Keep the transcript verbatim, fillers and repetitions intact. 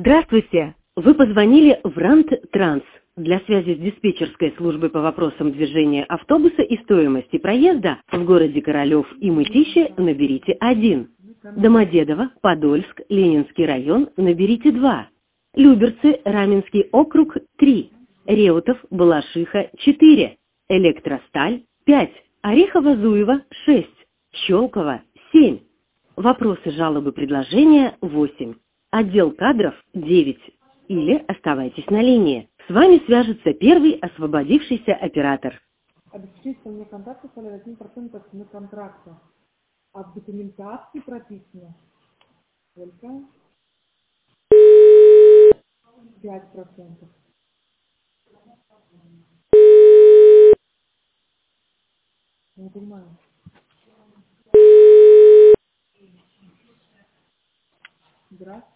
Здравствуйте! Вы позвонили в Рант Транс. Для связи с диспетчерской службой по вопросам движения автобуса и стоимости проезда в городе Королев и Мытищи наберите один. Домодедово, Подольск, Ленинский район наберите два. Люберцы, Раменский округ три. Реутов, Балашиха четыре. Электросталь пять. Орехово-Зуево шесть. Щелково семь. Вопросы, жалобы, предложения восемь. Отдел кадров девять. Или оставайтесь на линии. С вами свяжется первый освободившийся оператор. Обеспечить мне контакты с один процент от цены контракта. А в документации прописано сколько? пять процентов. Не понимаю. Здравствуйте.